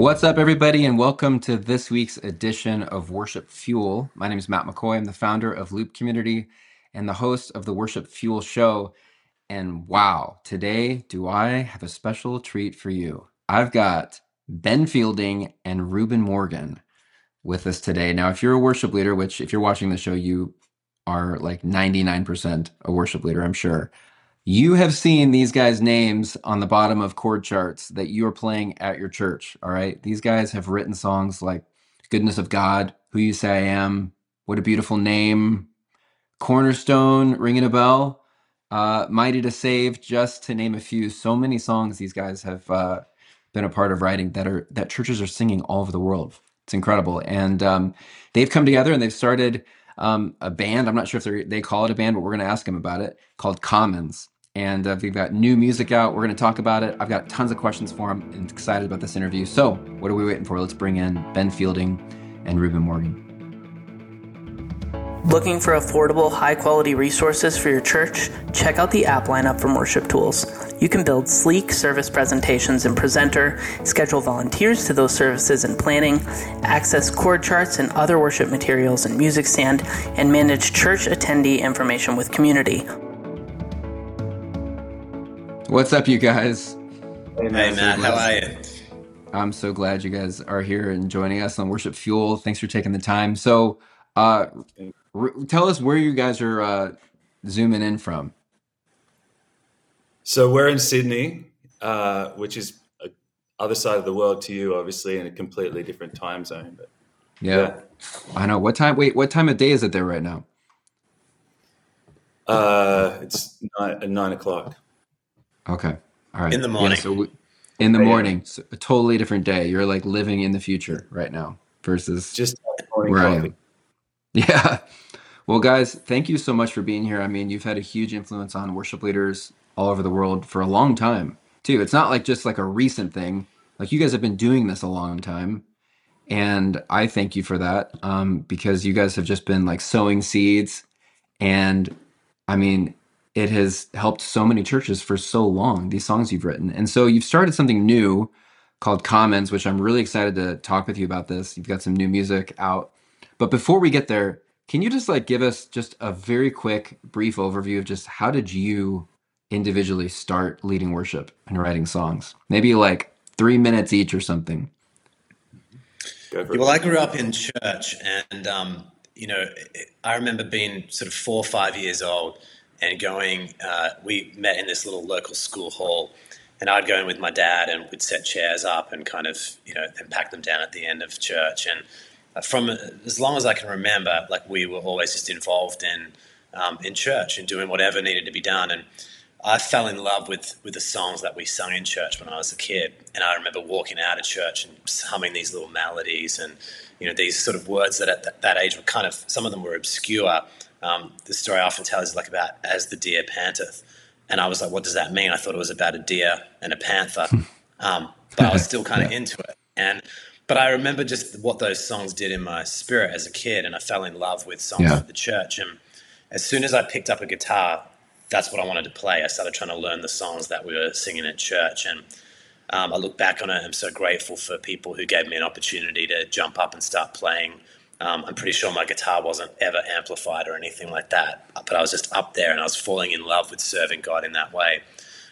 What's up, everybody, and welcome to this week's edition of Worship Fuel. My name is Matt McCoy. I'm the founder of Loop Community and the host of the Worship Fuel Show. And wow, today do I have a special treat for you. I've got Ben Fielding and Reuben Morgan with us today. Now, if you're a worship leader, which if you're watching the show, you are like 99% a worship leader, I'm sure. You have seen these guys' names on the bottom of chord charts that you are playing at your church. All right. These guys have written songs like Goodness of God, Who You Say I Am, What a Beautiful Name, Cornerstone, Ringing a Bell, Mighty to Save, just to name a few. So many songs these guys have been a part of writing that churches are singing all over the world. It's incredible. And they've come together and they've started a band. I'm not sure if they call it a band, but we're going to ask them about it, called Commons. And we've got new music out. We're going to talk about it. I've got tons of questions for them and excited about this interview. So what are we waiting for? Let's bring in Ben Fielding and Reuben Morgan. Looking for affordable, high-quality resources for your church? Check out the app lineup from Worship Tools. You can build sleek service presentations in Presenter, schedule volunteers to those services in Planning, access chord charts and other worship materials in Music Stand, and manage church attendee information with Community. What's up, you guys? Hey Matt, how are you? I'm so glad you guys are here and joining us on Worship Fuel. Thanks for taking the time. So tell us where you guys are zooming in from. So we're in Sydney, which is other side of the world to you, obviously, in a completely different time zone. But yeah. I know. What time of day is it there right now? It's 9 o'clock. Okay. All right. In the morning. Yeah, so in the morning, so a totally different day. You're like living in the future right now versus just morning where coffee. I am. Yeah. Well, guys, thank you so much for being here. I mean, you've had a huge influence on worship leaders all over the world for a long time, too. It's not like just like a recent thing. Like you guys have been doing this a long time. And I thank you for that because you guys have just been like sowing seeds. And I mean, it has helped so many churches for so long, these songs you've written. And so you've started something new called Commons, which I'm really excited to talk with you about this. You've got some new music out. But before we get there, can you just like give us just a very quick, brief overview of just how did you individually start leading worship and writing songs? Maybe like 3 minutes each or something. Well, I grew up in church and, I remember being sort of 4 or 5 years old and going, we met in this little local school hall and I'd go in with my dad and we'd set chairs up and kind of, and pack them down at the end of church. And from as long as I can remember, like we were always just involved in church and doing whatever needed to be done. And I fell in love with the songs that we sung in church when I was a kid. And I remember walking out of church and humming these little melodies and, these sort of words that at that age were kind of, some of them were obscure. The story I often tell is like about as the deer panteth. And I was like, what does that mean? I thought it was about a deer and a panther. But I was still kind of into it. But I remember just what those songs did in my spirit as a kid. And I fell in love with songs of the church. And as soon as I picked up a guitar, that's what I wanted to play. I started trying to learn the songs that we were singing at church. And I look back on it, I'm so grateful for people who gave me an opportunity to jump up and start playing. I'm pretty sure my guitar wasn't ever amplified or anything like that, but I was just up there and I was falling in love with serving God in that way.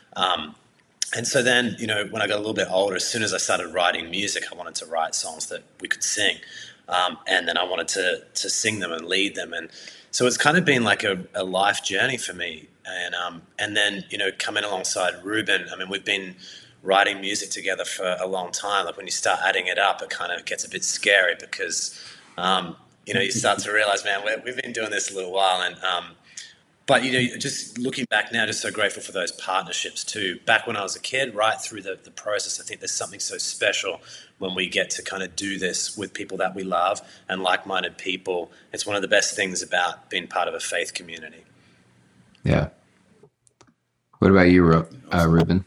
And so then, when I got a little bit older, as soon as I started writing music, I wanted to write songs that we could sing. And then I wanted to sing them and lead them. And so it's kind of been like a life journey for me. And then, coming alongside Reuben, I mean, we've been writing music together for a long time. Like when you start adding it up, it kind of gets a bit scary because, you start to realize, man, we've been doing this a little while. And, but, just looking back now, just so grateful for those partnerships too. Back when I was a kid, right through the process, I think there's something so special when we get to kind of do this with people that we love and like-minded people. It's one of the best things about being part of a faith community. Yeah. What about you, Reuben?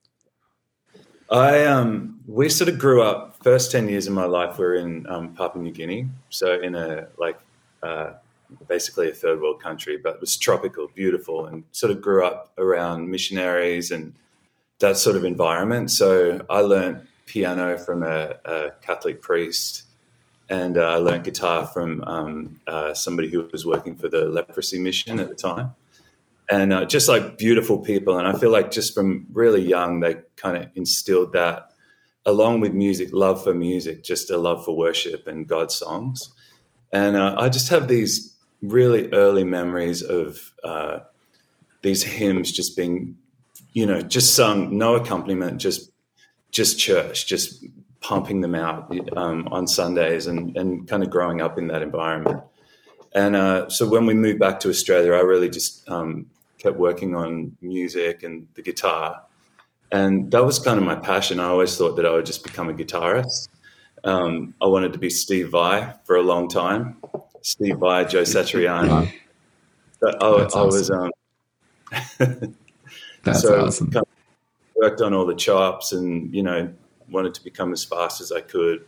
We sort of grew up. First 10 years of my life were in Papua New Guinea, so in basically a third world country, but it was tropical, beautiful, and sort of grew up around missionaries and that sort of environment. So I learned piano from a Catholic priest, and I learned guitar from somebody who was working for the leprosy mission at the time. And just like beautiful people. And I feel like just from really young, they kind of instilled that, along with music, love for music, just a love for worship and God's songs. And I just have these really early memories of these hymns just being, just sung, no accompaniment, just church, just pumping them out on Sundays and kind of growing up in that environment. And so when we moved back to Australia, I really just kept working on music and the guitar. And that was kind of my passion. I always thought that I would just become a guitarist. I wanted to be Steve Vai for a long time. Steve Vai, Joe Satriani. That's awesome. That's awesome. Kind of worked on all the chops and, wanted to become as fast as I could.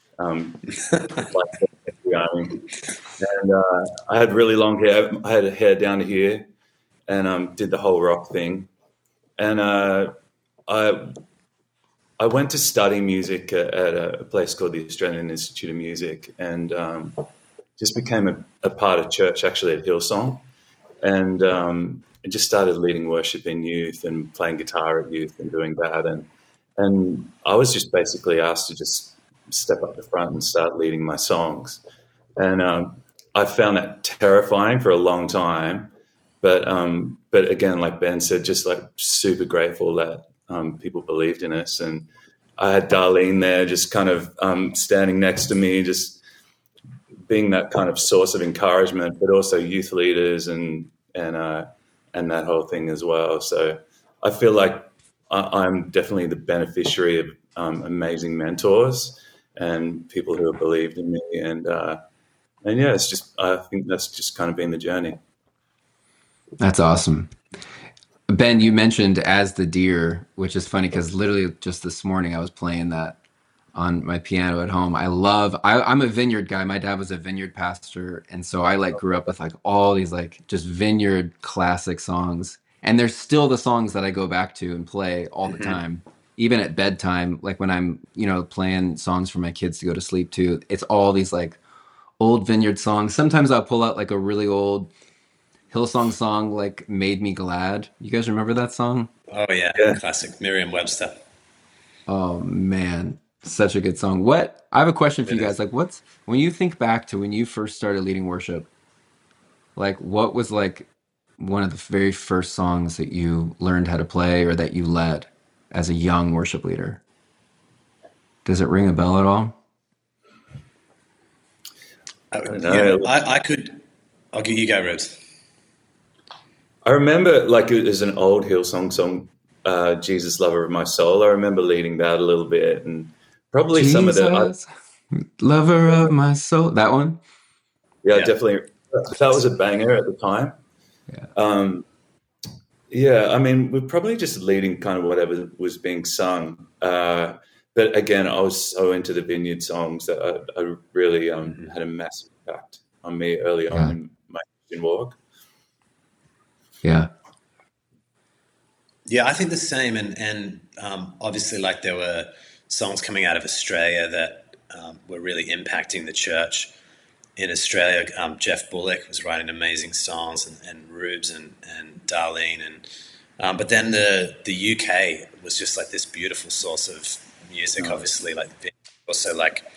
And I had really long hair. I had hair down to here, and did the whole rock thing. And I went to study music at a place called the Australian Institute of Music, and just became a part of church actually at Hillsong, and just started leading worship in youth and playing guitar at youth and doing that. And I was just basically asked to just step up the front and start leading my songs. And I found that terrifying for a long time. But again, like Ben said, just like super grateful that people believed in us. And I had Darlene there just kind of standing next to me, just being that kind of source of encouragement, but also youth leaders and that whole thing as well. So I feel like I'm definitely the beneficiary of amazing mentors and people who have believed in me. And yeah, it's just, I think that's just kind of been the journey. That's awesome. Ben, you mentioned As the Deer, which is funny because literally just this morning I was playing that on my piano at home. I'm a vineyard guy. My dad was a vineyard pastor. And so I grew up with all these just vineyard classic songs. And there's still the songs that I go back to and play all the time, even at bedtime, when I'm, playing songs for my kids to go to sleep to. It's all these old vineyard songs. Sometimes I'll pull out a really old Hillsong song, Made Me Glad. You guys remember that song? Oh, yeah. Classic. Merriam-Webster. Oh, man. Such a good song. I have a question for you guys. When you think back to when you first started leading worship, what was one of the very first songs that you learned how to play or that you led as a young worship leader? Does it ring a bell at all? I'll give you go, Ribs. I remember it was an old Hillsong song, Jesus, Lover of My Soul. I remember leading that a little bit, and probably Jesus, some of the Lover of My Soul. That one? Yeah, definitely. That was a banger at the time. Yeah. I mean, we're probably just leading kind of whatever was being sung. But again, I was so into the vineyard songs that I really had a massive impact on me early on in my Christian walk. Yeah. Yeah, I think the same. And obviously, there were songs coming out of Australia that were really impacting the church. In Australia, Jeff Bullock was writing amazing songs, and Rubes and Darlene, but then the UK was just this beautiful source of music. Obviously, also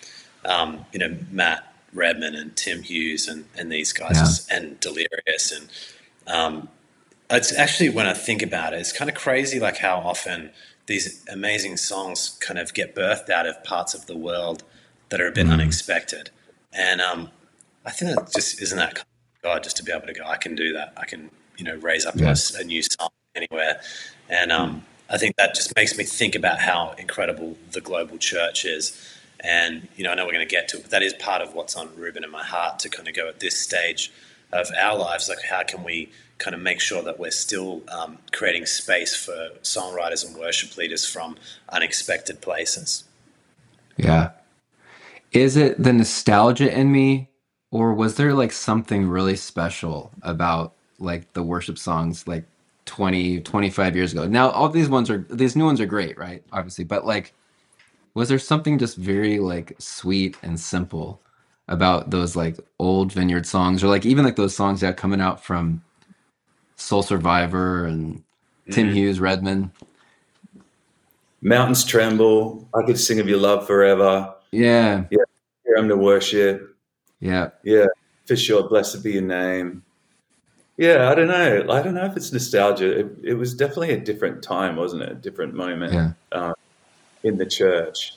Matt Redman and Tim Hughes and these guys and Delirious, and it's actually, when I think about it, it's kind of crazy how often these amazing songs kind of get birthed out of parts of the world that are a bit unexpected, and I think that just isn't that kind of God, just to be able to go, I can do that. I can, raise up a new song anywhere. And I think that just makes me think about how incredible the global church is. And, I know we're going to get to it, but that is part of what's on Reuben and my heart to kind of go at this stage of our lives. How can we kind of make sure that we're still creating space for songwriters and worship leaders from unexpected places? Yeah. Is it the nostalgia in me? Or was there something really special about the worship songs 20, 25 years ago? Now all these new ones are great, right? Obviously, but Was there something just very like sweet and simple about those like old Vineyard songs, or like even like those songs that are coming out from Soul Survivor and Tim Hughes, Redman? Mountains Tremble. I Could Sing of Your Love Forever. Yeah. Yeah. Here I'm to Worship. Yeah. Yeah. For sure. Blessed Be Your Name. Yeah. I don't know if it's nostalgia. It was definitely a different time, wasn't it? A different moment in the church.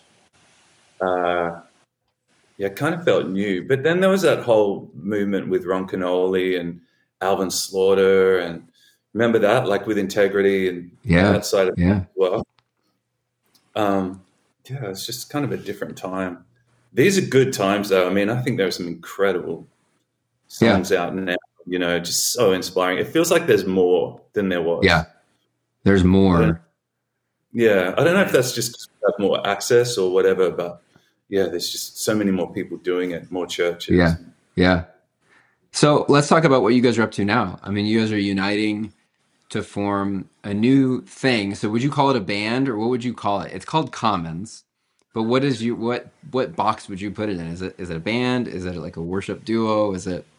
It kind of felt new. But then there was that whole movement with Ron Canoli and Alvin Slaughter, and remember that, like with Integrity and that side of it as well. It's just kind of a different time. These are good times, though. I mean, I think there are some incredible songs out now, just so inspiring. It feels like there's more than there was. Yeah, there's more. I don't know if that's just 'cause we have more access or whatever, but there's just so many more people doing it, more churches. Yeah. So let's talk about what you guys are up to now. I mean, you guys are uniting to form a new thing. So would you call it a band, or what would you call it? It's called Commons, but what box would you put it in? Is it a band? Is it like a worship duo? Is it?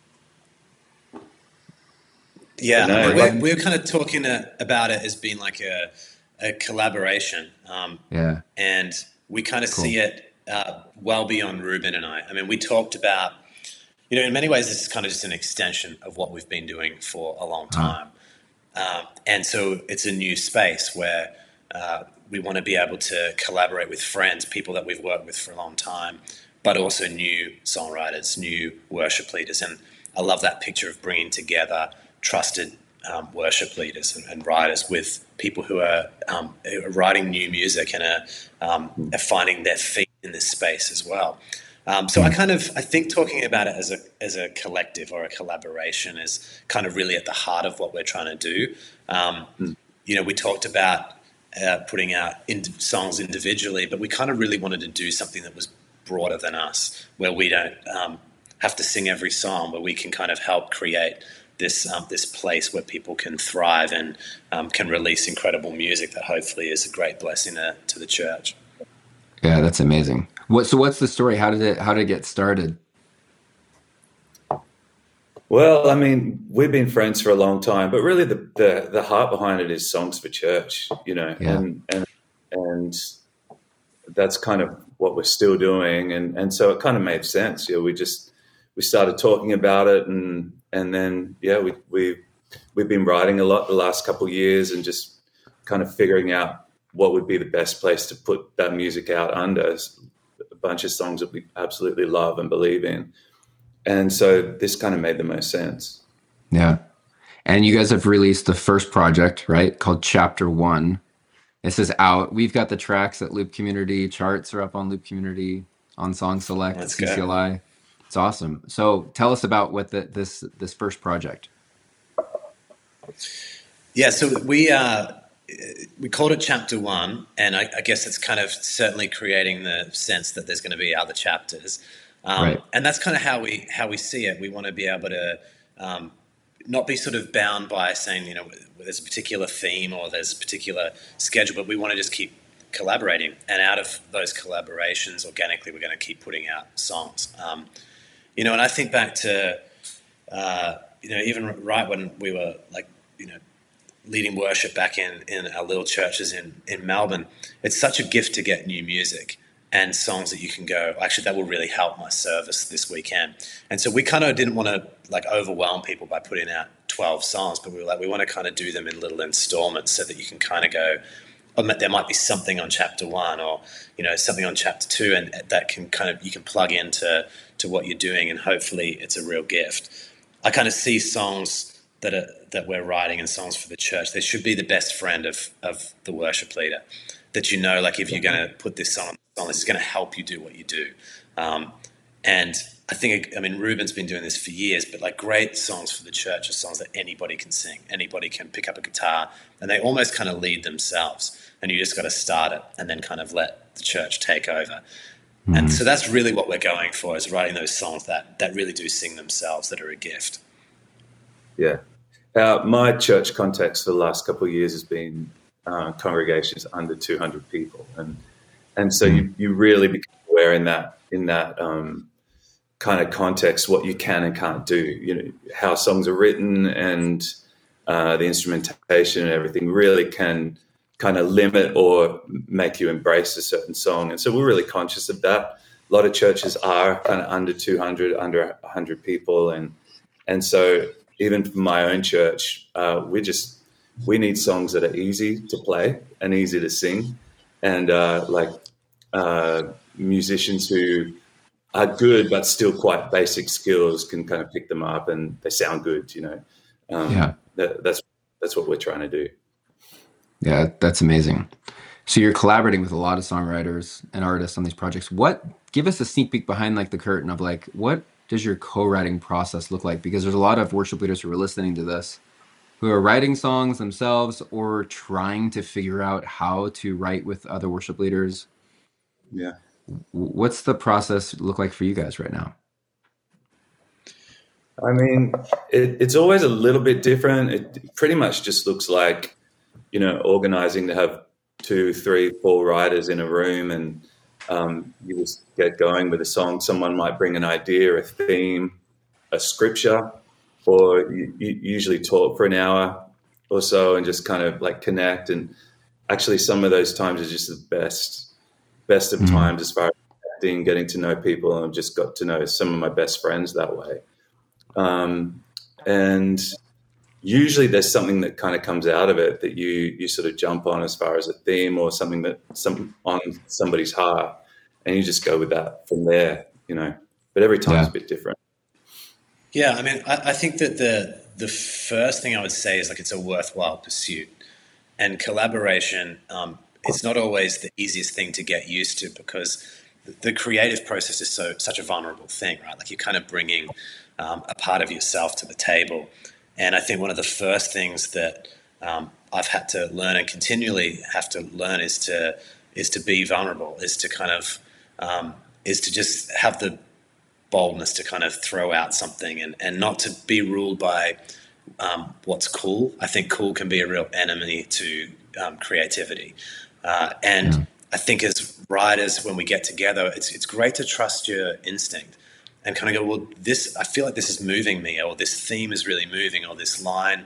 Yeah, we're kind of talking about it as being like a collaboration. And we kind of see it well beyond Ruben and I. I mean, we talked about, in many ways, this is kind of just an extension of what we've been doing for a long time. And so it's a new space where we want to be able to collaborate with friends, people that we've worked with for a long time, but also new songwriters, new worship leaders. And I love that picture of bringing together trusted worship leaders and writers with people who are writing new music and are finding their feet in this space as well. So I think talking about it as a collective or a collaboration is kind of really at the heart of what we're trying to do. We talked about putting out songs individually, but we kind of really wanted to do something that was broader than us, where we don't have to sing every song, but we can kind of help create this place where people can thrive and can release incredible music that hopefully is a great blessing to the church. Yeah, that's amazing. So what's the story? How did it get started? Well, I mean, we've been friends for a long time, but really the heart behind it is Songs for Church, and that's kind of what we're still doing, and so it kind of made sense. We started talking about it, and then we've been writing a lot the last couple of years, and just kind of figuring out what would be the best place to put that music out under. A bunch of songs that we absolutely love and believe in. And so this kind of made the most sense. Yeah. And you guys have released the first project, right? Called Chapter 1. This is out. We've got the tracks at Loop Community. Charts are up on Loop Community, on Song Select, CCLI. It's awesome. So tell us about what this first project. Yeah, so we called it Chapter 1, and I guess it's kind of certainly creating the sense that there's going to be other chapters. Right. And that's kind of how we see it. We want to be able to not be sort of bound by saying, there's a particular theme or there's a particular schedule, but we want to just keep collaborating. And out of those collaborations, organically, we're going to keep putting out songs. And I think back to, even right when we were leading worship back in our little churches in Melbourne, it's such a gift to get new music and songs that you can go, actually, that will really help my service this weekend. And so we kind of didn't want to overwhelm people by putting out 12 songs, but we were we want to kind of do them in little installments so that you can kind of go, there might be something on Chapter 1 or, something on Chapter 2, and that can you can plug into what you're doing, and hopefully it's a real gift. I kind of see songs that we're writing and songs for the church. They should be the best friend of the worship leader, that if you're going to put this song on, this is going to help you do what you do. And I think, Ruben's been doing this for years, but great songs for the church are songs that anybody can sing. Anybody can pick up a guitar, and they almost kind of lead themselves. And you just got to start it and then kind of let the church take over. Mm-hmm. And so that's really what we're going for, is writing those songs that really do sing themselves, that are a gift. Yeah. My church context for the last couple of years has been congregations under 200 people. And And so you really become aware in that kind of context what you can and can't do. You know, how songs are written and the instrumentation and everything really can kind of limit or make you embrace a certain song. And so we're really conscious of that. A lot of churches are kind of under 200, under 100 people. And so even for my own church, we need songs that are easy to play and easy to sing. And musicians who are good but still quite basic skills can kind of pick them up and they sound good, you know. That's what we're trying to do. Yeah, that's amazing. So you're collaborating with a lot of songwriters and artists on these projects. Give us a sneak peek behind like the curtain of like, what does your co-writing process look like? Because there's a lot of worship leaders who are listening to this who are writing songs themselves or trying to figure out how to write with other worship leaders. Yeah. What's the process look like for you guys right now? I mean, it's always a little bit different. It pretty much just looks like, you know, organizing to have 2, 3, 4 writers in a room and you just get going with a song. Someone might bring an idea, a theme, a scripture, or you usually talk for an hour or so and just kind of like connect. And actually some of those times are just the best of times as far as connecting, getting to know people. And I've just got to know some of my best friends that way. And usually there's something that kind of comes out of it that you sort of jump on as far as a theme or something on somebody's heart, and you just go with that from there, you know. But every time it's a bit different. Yeah, I mean, I think that the first thing I would say is like it's a worthwhile pursuit, and collaboration. It's not always the easiest thing to get used to because the creative process is such a vulnerable thing, right? Like you're kind of bringing a part of yourself to the table. And I think one of the first things that I've had to learn and continually have to learn is to be vulnerable, is to kind of is to just have the boldness to kind of throw out something and not to be ruled by what's cool. I think cool can be a real enemy to creativity. And I think as writers, when we get together, it's great to trust your instinct. And kind of go, well, I feel like this is moving me, or this theme is really moving, or this line,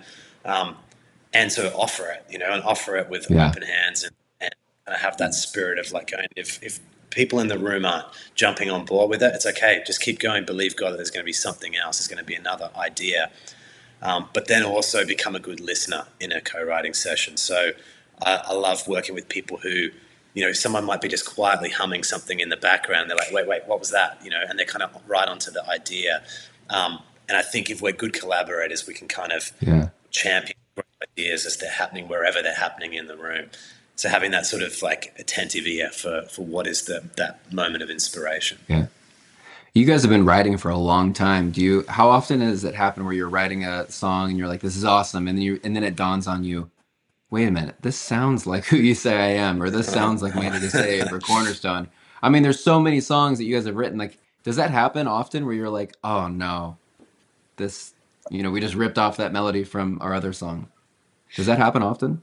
and so offer it, you know, and offer it with open hands, and have that spirit of like going. If people in the room aren't jumping on board with it, it's okay. Just keep going. Believe God that there's going to be something else. There's going to be another idea, but then also become a good listener in a co-writing session. So I love working with people who, you know, someone might be just quietly humming something in the background. They're like, wait, what was that? You know, and they're kind of right onto the idea. And I think if we're good collaborators, we can kind of champion ideas as they're happening wherever they're happening in the room. So having that sort of like attentive ear for what is that moment of inspiration. Yeah. You guys have been writing for a long time. How often does it happen where you're writing a song and you're like, this is awesome, and then it dawns on you, wait a minute, this sounds like Who You Say I Am, or this sounds like Mighty to Save or Cornerstone. I mean, there's so many songs that you guys have written. Like, does that happen often where you're like, oh no, this, you know, we just ripped off that melody from our other song? Does that happen often?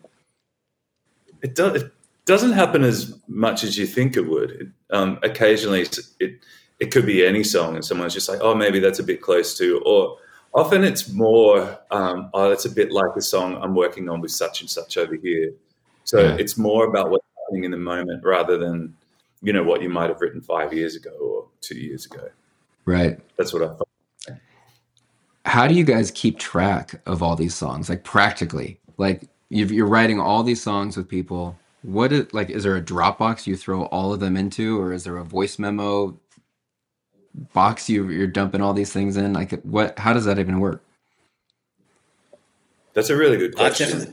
It doesn't happen as much as you think it would. Occasionally it could be any song and someone's just like, oh, maybe that's a bit close to, or often it's more, it's a bit like a song I'm working on with such and such over here. So it's more about what's happening in the moment rather than, you know, what you might have written 5 years ago or 2 years ago. Right. That's what I thought. How do you guys keep track of all these songs? Like practically, like you're writing all these songs with people. Is there a Dropbox you throw all of them into, or is there a voice memo box you're dumping all these things in? Like how does that even work? That's a really good question.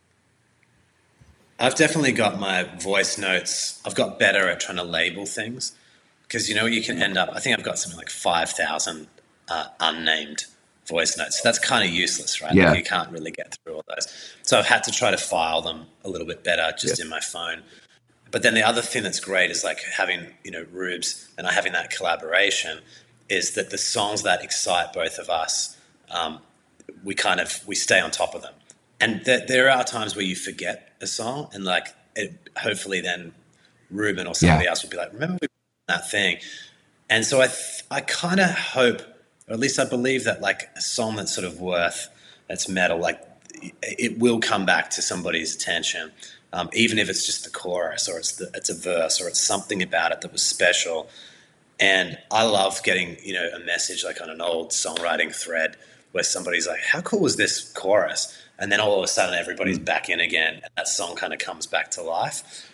I've definitely got my voice notes. I've got better at trying to label things because, you know, you can end up, I think I've got something like 5,000 unnamed voice notes. So that's kind of useless, right? Yeah. Like you can't really get through all those. So I've had to try to file them a little bit better just in my phone. But then the other thing that's great is like having, you know, Rubes and I having that collaboration is that the songs that excite both of us, we stay on top of them. And there are times where you forget a song and like it hopefully then Ruben or somebody else would be like, remember we did that thing? And so I kind of hope, or at least I believe that like a song that's sort of that's metal, like it will come back to somebody's attention, even if it's just the chorus or it's a verse or it's something about it that was special. And I love getting, a message like on an old songwriting thread where somebody's like, how cool was this chorus? And then all of a sudden everybody's back in again and that song kind of comes back to life.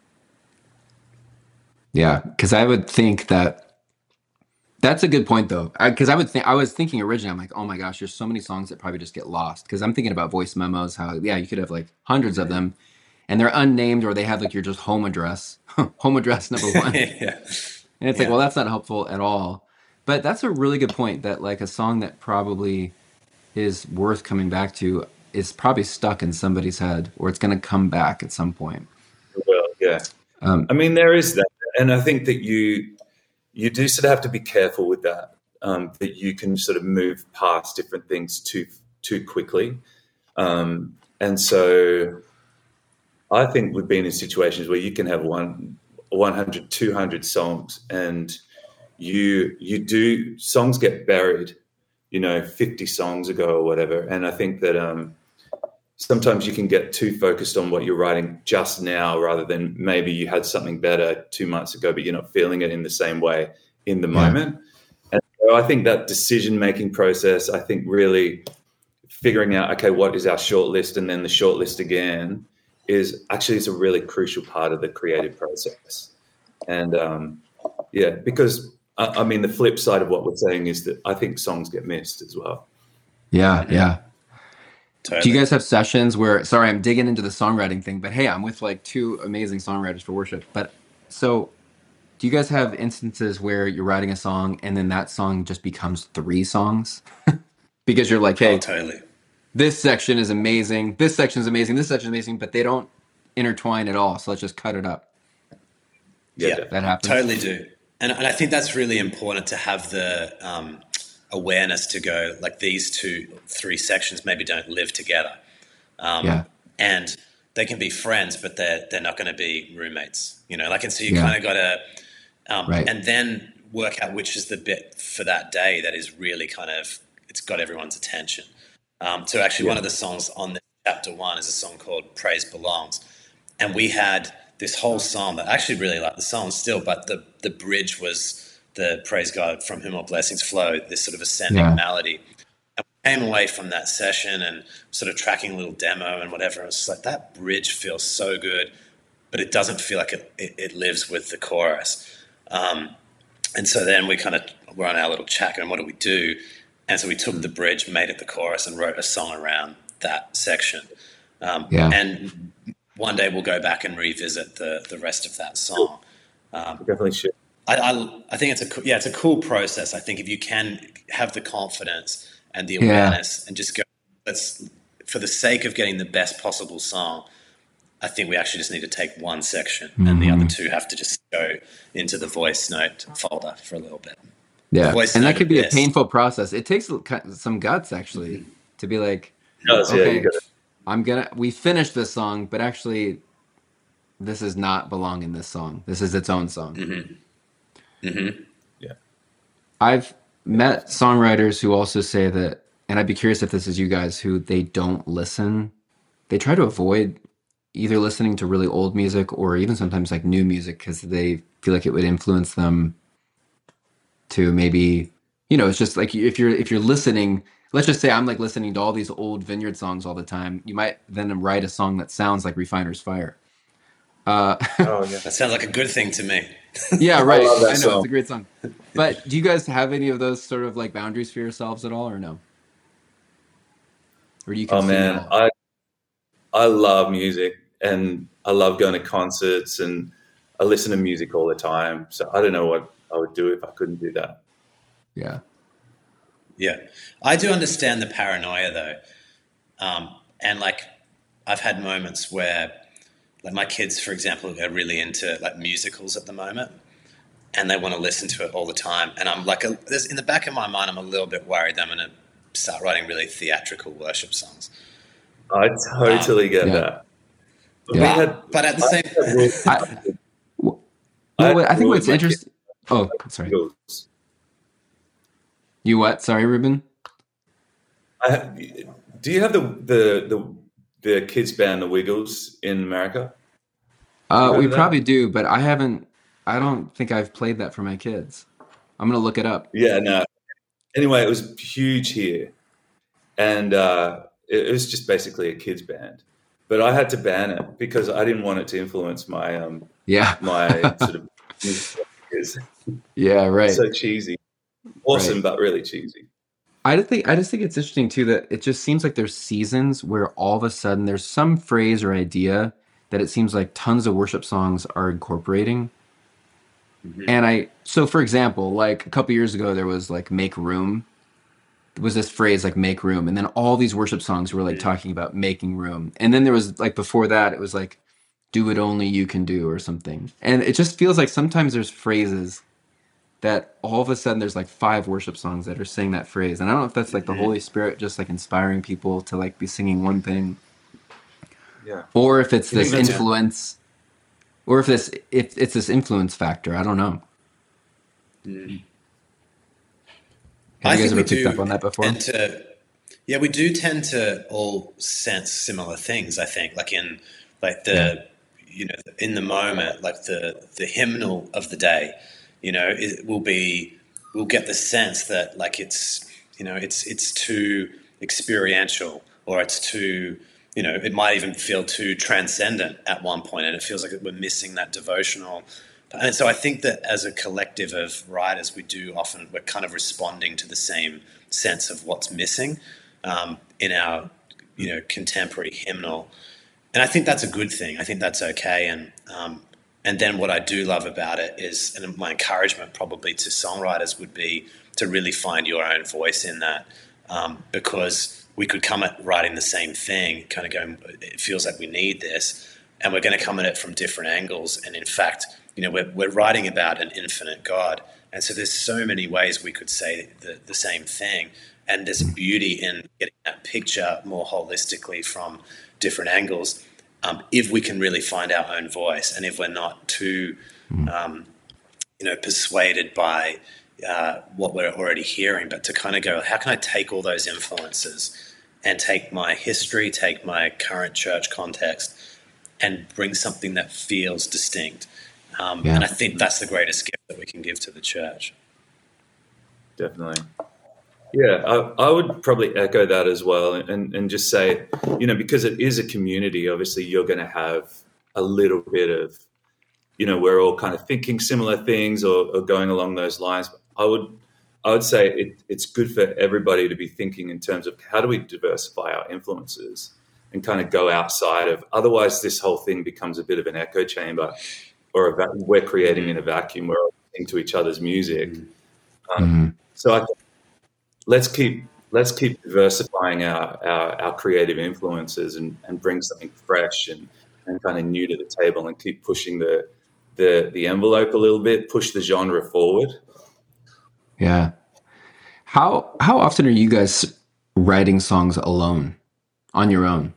Yeah, because I would think that's a good point though. Because I was thinking originally, I'm like, oh my gosh, there's so many songs that probably just get lost. Because I'm thinking about voice memos, how you could have like hundreds of them, and they're unnamed or they have like your just home address, home address number 1. Yeah. And it's like, well, that's not helpful at all. But that's a really good point that like a song that probably is worth coming back to is probably stuck in somebody's head, or it's going to come back at some point. Well, yeah. I mean, there is that. And I think that you do sort of have to be careful with that, that you can sort of move past different things too quickly. And so I think we've been in situations where you can have 100, 200 songs and songs get buried, 50 songs ago or whatever. And I think that sometimes you can get too focused on what you're writing just now rather than maybe you had something better 2 months ago, but you're not feeling it in the same way in the moment. And so I think that decision-making process, I think really figuring out, okay, what is our short list and then the short list again is a really crucial part of the creative process. And because I mean, the flip side of what we're saying is that I think songs get missed as well. Yeah. Totally. Do you guys have sessions where, sorry, I'm digging into the songwriting thing, but hey, I'm with like 2 amazing songwriters for worship. But so do you guys have instances where you're writing a song and then that song just becomes 3 songs? Because you're like, hey, totally. This section is amazing. This section is amazing. This section is amazing, but they don't intertwine at all. So let's just cut it up. Yeah, that happens. Totally do. And I think that's really important to have the awareness to go like these 2-3 sections maybe don't live together. And they can be friends, but they're not going to be roommates, and so you kind of got to, right. And then work out which is the bit for that day that is really kind of, it's got everyone's attention. So actually one of the songs on this chapter 1 is a song called Praise Belongs. And we had this whole psalm that I actually really like the song still, but the bridge was the praise God from whom all blessings flow, this sort of ascending melody. And we came away from that session and sort of tracking a little demo and whatever. It was just like, that bridge feels so good, but it doesn't feel like it lives with the chorus. And so then we kind of were on our little chat and what do we do? And so we took the bridge, made it the chorus, and wrote a song around that section. And one day we'll go back and revisit the rest of that song. Definitely should. I think it's a cool process. I think if you can have the confidence and the awareness and just go, for the sake of getting the best possible song, I think we actually just need to take one section and the other 2 have to just go into the voice note folder for a little bit. Yeah, and that could be a painful process. It takes some guts, actually, to be like, okay, we finished this song, but actually, this does not belong in this song. This is its own song. Yeah. I've met songwriters who also say that, and I'd be curious if this is you guys, who they don't listen. They try to avoid either listening to really old music or even sometimes like new music because they feel like it would influence them to maybe, it's just like if you're listening, let's just say I'm like listening to all these old Vineyard songs all the time. You might then write a song that sounds like Refiner's Fire. That sounds like a good thing to me. Yeah, right. I know song. It's a great song. But do you guys have any of those sort of like boundaries for yourselves at all, or no? Or do you? Oh man, I love music and I love going to concerts and I listen to music all the time. So I don't know what I would do if I couldn't do that. Yeah. Yeah. I do understand the paranoia though. And like I've had moments where like my kids, for example, are really into like musicals at the moment and they want to listen to it all the time. And I'm like, in the back of my mind, I'm a little bit worried that I'm going to start writing really theatrical worship songs. I totally get that. Yeah. But at the same time, Well, I think grew up what's with my kids. interesting. Oh, sorry. Wiggles. You what? Sorry, Ruben. Do you have the kids band, the Wiggles, in America? You heard We of that? probably do, but I haven't. I don't think I've played that for my kids. I'm gonna look it up. Yeah, no. Anyway, it was huge here, and it was just basically a kids band. But I had to ban it because I didn't want it to influence Yeah. my sort of music. It's Yeah. Right. so cheesy, awesome, Right. but really cheesy. I just think it's interesting too that it just seems like there's seasons where all of a sudden there's some phrase or idea that it seems like tons of worship songs are incorporating. Hmm. And so for example, like a couple years ago, there was like "make room." There was this phrase like "make room," and then all these worship songs were like talking about making room. And then there was like before that, it was like "do what only you can do" or something. And it just feels like sometimes there's phrases that all of a sudden there's like five worship songs that are saying that phrase. And I don't know if that's like the Hmm. Holy Spirit just like inspiring people to like be singing one thing, Yeah, or if it's you think this that's influence, or if it's this influence factor. I don't know. Have I you guys think we ever picked up do on that before? tend to, yeah, we do tend to all sense similar things. I think, like in like Yeah. in the moment, like the hymnal of the day, it will be, we'll get the sense that like it's too experiential, or it's too, it might even feel too transcendent at one point, and it feels like we're missing that devotional. And so I think that as a collective of writers, we're kind of responding to the same sense of what's missing in our, contemporary hymnal. And I think that's a good thing. I think that's okay. And then what I do love about it is, and my encouragement probably to songwriters would be to really find your own voice in that, because we could come at writing the same thing, kind of going, it feels like we need this, and we're going to come at it from different angles. And in fact, we're writing about an infinite God, and so there's so many ways we could say the same thing. And there's a beauty in getting that picture more holistically from different angles, if we can really find our own voice, and if we're not too, persuaded by what we're already hearing, but to kind of go, how can I take all those influences and take my history, take my current church context, and bring something that feels distinct. Yeah. And I think that's the greatest gift that we can give to the church. definitely. Yeah, I would probably echo that as well, and just say, because it is a community, obviously you're going to have a little bit of, we're all kind of thinking similar things or going along those lines. I would say it's good for everybody to be thinking in terms of how do we diversify our influences and kind of go outside of, otherwise this whole thing becomes a bit of an echo chamber, or we're creating in a vacuum. We're all listening to each other's music. So I think let's keep diversifying our creative influences and bring something fresh and kind of new to the table, and keep pushing the envelope a little bit, push the genre forward. Yeah. How often are you guys writing songs alone, on your own?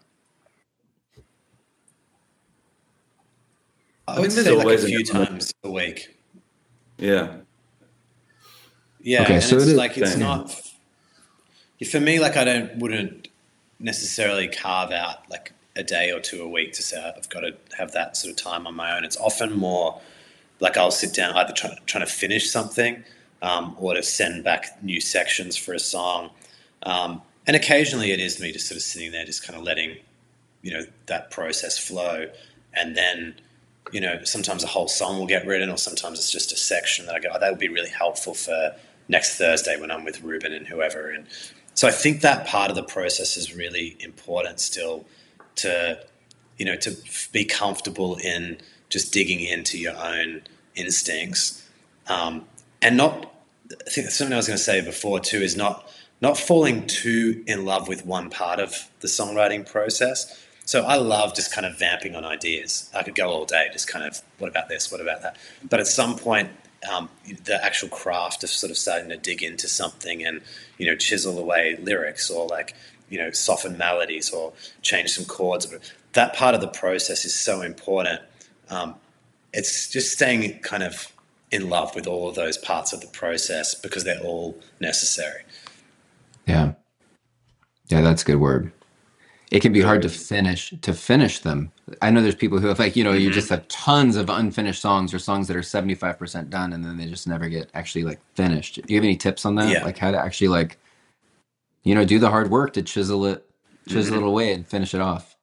I would think there's say like a always few times a week. Yeah. Yeah, Okay, and so it's it is. like it's Same. not for me. Like wouldn't necessarily carve out like a day or two a week to say I've got to have that sort of time on my own. It's often more like I'll sit down either trying to finish something, or to send back new sections for a song, and occasionally it is me just sort of sitting there, just kind of letting that process flow, and then sometimes a whole song will get written, or sometimes it's just a section that I go, oh, that would be really helpful for next Thursday when I'm with Ruben and whoever. And so I think that part of the process is really important still, to be comfortable in just digging into your own instincts, and not. I think something I was going to say before too is not falling too in love with one part of the songwriting process. So I love just kind of vamping on ideas. I could go all day, just kind of, what about this? What about that? But at some point, the actual craft of sort of starting to dig into something and, chisel away lyrics, or like, soften melodies or change some chords. That part of the process is so important. it's just staying kind of in love with all of those parts of the process because they're all necessary. Yeah. Yeah, that's a good word. It can be hard to finish them. I know there's people who have like, you just have tons of unfinished songs or songs that are 75% done and then they just never get actually like finished. Do you have any tips on that? Yeah. Like how to actually like, do the hard work to chisel it away and finish it off?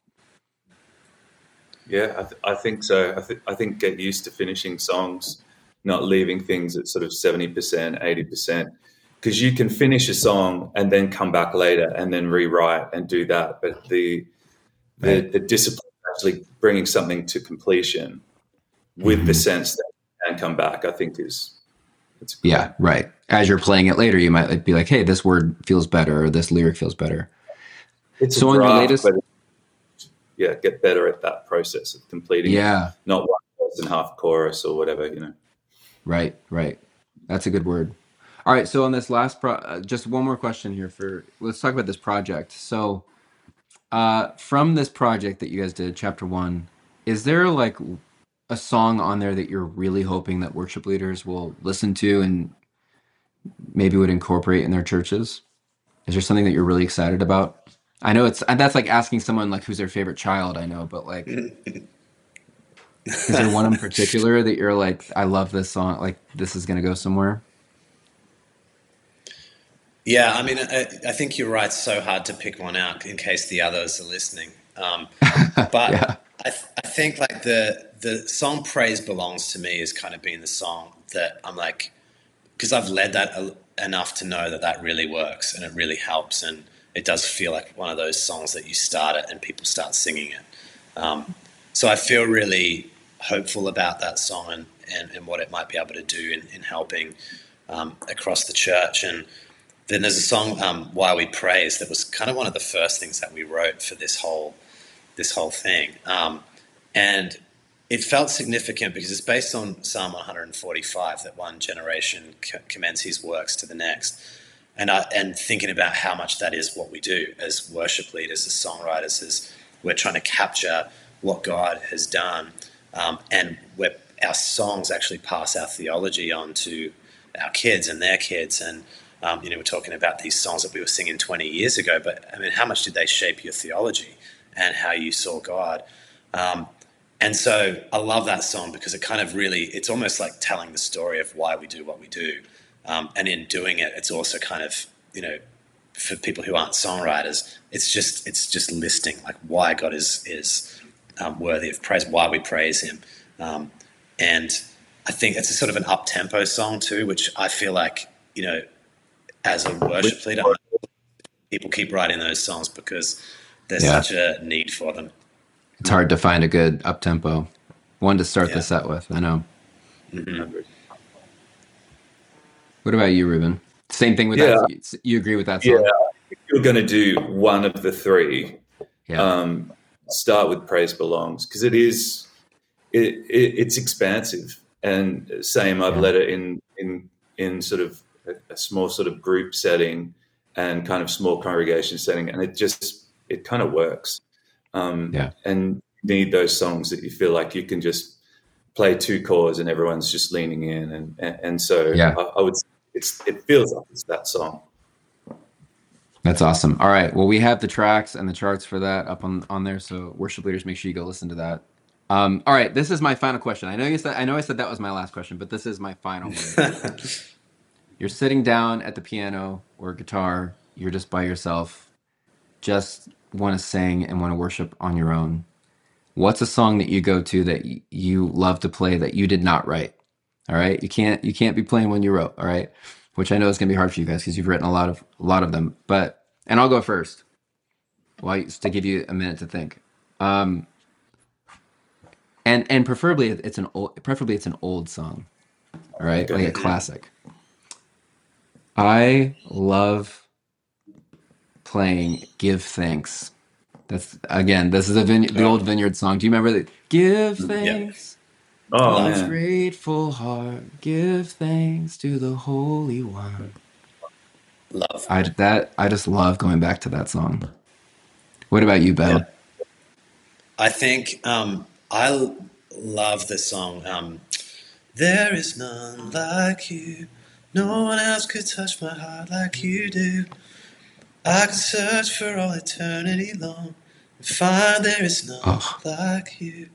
Yeah, I think so. I think get used to finishing songs, not leaving things at sort of 70%, 80%, because you can finish a song and then come back later and then rewrite and do that. But the discipline of actually bringing something to completion with the sense that you can come back, I think it's yeah, right. As you're playing it later, you might be like, hey, this word feels better or this lyric feels better. It's so on your latest, get better at that process of completing it, not one verse and half chorus or whatever, Right. That's a good word. All right, so on this last just one more question here let's talk about this project. So from this project that you guys did, chapter 1, is there like a song on there that you're really hoping that worship leaders will listen to and maybe would incorporate in their churches? Is there something that you're really excited about? I know that's like asking someone like who's their favorite child, I know, but like is there one in particular that you're like, I love this song, like this is going to go somewhere? Yeah, I mean, I think you're right. It's so hard to pick one out in case the others are listening. But Yeah. I think like the song "Praise Belongs to Me" has kind of been the song that I'm like, because I've led that enough to know that really works and it really helps, and it does feel like one of those songs that you start it and people start singing it. So I feel really hopeful about that song and what it might be able to do in helping across the church. And then there's a song, "Why We Praise," that was kind of one of the first things that we wrote for this whole thing. And it felt significant because it's based on Psalm 145, that one generation commends his works to the next. And thinking about how much that is what we do as worship leaders, as songwriters, as we're trying to capture what God has done, and our songs actually pass our theology on to our kids and their kids. And we're talking about these songs that we were singing 20 years ago, but I mean, how much did they shape your theology and how you saw God? And so I love that song because it kind of really, it's almost like telling the story of why we do what we do. And in doing it, it's also kind of, for people who aren't songwriters, it's just listing like why God is worthy of praise, why we praise him. And I think it's a sort of an up-tempo song too, which I feel like, as a worship leader, people keep writing those songs because there's such a need for them. It's hard to find a good up-tempo one to start the set with, I know. Mm-hmm. What about you, Ruben? Same thing with that? You agree with that song? Yeah, if you're going to do one of the three, start with "Praise Belongs," because it's expansive. And I've led it in sort of a small sort of group setting and kind of small congregation setting, and it kind of works. And you need those songs that you feel like you can just play two chords and everyone's just leaning in, and so I would. It feels like it's that song. That's awesome. All right. Well, we have the tracks and the charts for that up on there. So worship leaders, make sure you go listen to that. All right. This is my final question. I know I said that was my last question, but this is my final one. You're sitting down at the piano or guitar. You're just by yourself. Just want to sing and want to worship on your own. What's a song that you go to that you love to play that you did not write? All right. You can't be playing one you wrote. All right. Which I know is going to be hard for you guys because you've written a lot of them. And I'll go first. To give you a minute to think. And preferably it's an old song. All right. Like a classic. I love playing "Give Thanks." This is the old Vineyard song. Do you remember that? Give thanks. Yeah. Love's grateful heart. Give thanks to the Holy One. Love. I just love going back to that song. What about you, Ben? Yeah. I think I love the song. There is none like you. No one else could touch my heart like you do. I could search for all eternity long and find there is none like you.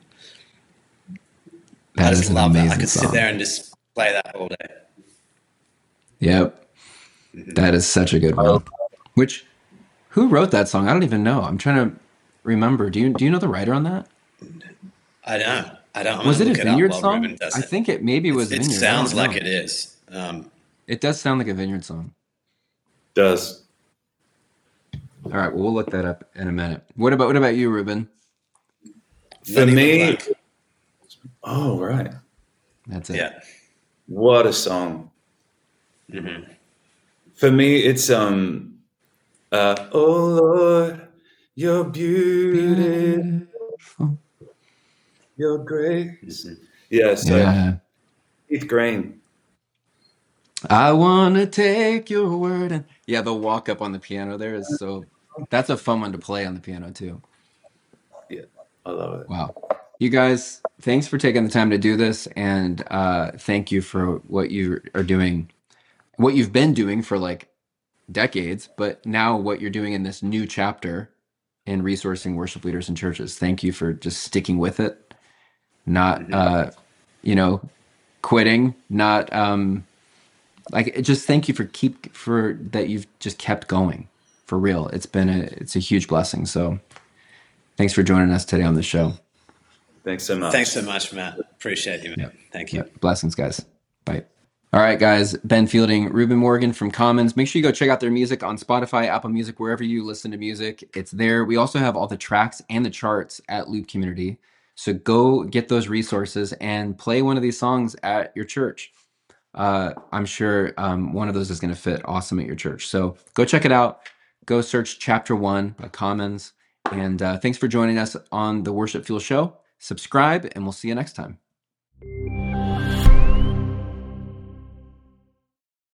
That is an amazing that. I could song. sit there and just play that all day. Yep. That is such a good one. Who wrote that song? I don't even know. I'm trying to remember. Do you know the writer on that? I don't. Was it a Vineyard song? I think it maybe was Vineyard. It sounds like it is. It does sound like a Vineyard song. Does. All right, well, we'll look that up in a minute. What about you, Ruben? For me, oh right, that's it. Yeah, what a song. Mm-hmm. For me, it's oh Lord, you're beautiful, you're grace. Mm-hmm. Yes, Keith Green. I want to take your word. And yeah, the walk up on the piano there is that's a fun one to play on the piano too. Yeah, I love it. Wow. You guys, thanks for taking the time to do this. And thank you for what you are doing, what you've been doing for like decades, but now what you're doing in this new chapter in resourcing worship leaders in churches. Thank you for just sticking with it, not, quitting, not, just thank you for that you've just kept going for real. It's a huge blessing. So thanks for joining us today on the show. Thanks so much. Thanks so much, Matt. Appreciate you, man. Yep. Thank you. Yep. Blessings, guys. Bye. All right, guys. Ben Fielding, Ruben Morgan from Commons. Make sure you go check out their music on Spotify, Apple Music, wherever you listen to music. It's there. We also have all the tracks and the charts at Loop Community. So go get those resources and play one of these songs at your church. I'm sure one of those is going to fit awesome at your church. So go check it out. Go search Chapter 1 by Commons. And thanks for joining us on the Worship Fuel Show. Subscribe, and we'll see you next time.